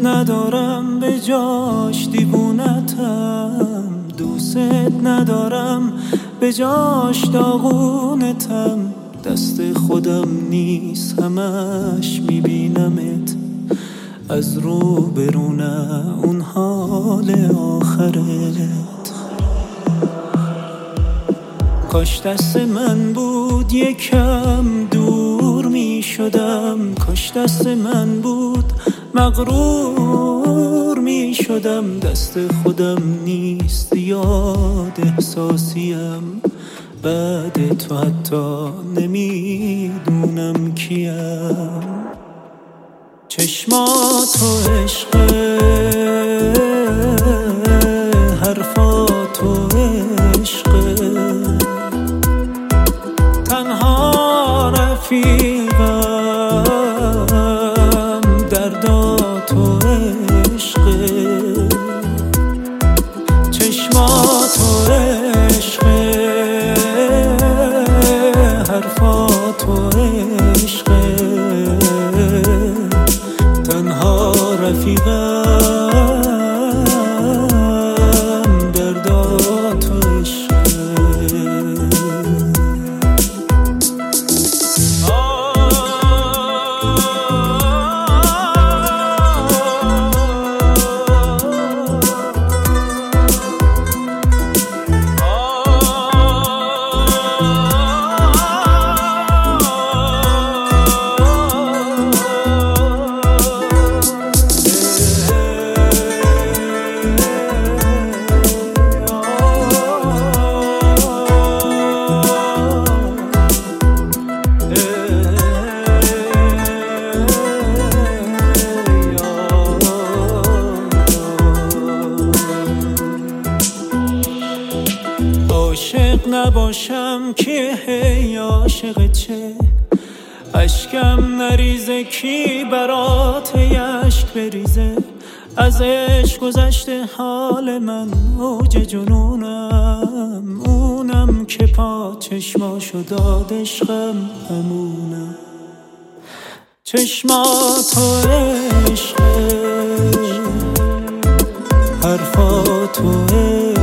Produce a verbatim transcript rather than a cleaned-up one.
ندارم به جاش دیوونتم، دوست ندارم به جاش داغونتم. دست خودم نیست همش میبینمت از رو برونه اون حال آخرت. کاش دست من بود یکم دور می شدم، کاش دست من بود مغرور می شدم. دست خودم نیست یاد احساسیم، بعد تو حتی نمیدونم کیم. چشمات و عشقه، حرفات و عشقه، تنها رفیقم دردات و عشقه. چشمات و عشقه، حرفات و عشقه، تنها رفیقم دردات و عشقه. عاشق نباشم که هی عاشق چه، اشکم نریزه کی برات اشک بریزه. از عشق گذشته حال من اوج جنونم، اونم که پا چشماشو داد عشقم همونم. چشمات و عشقه، حرفات و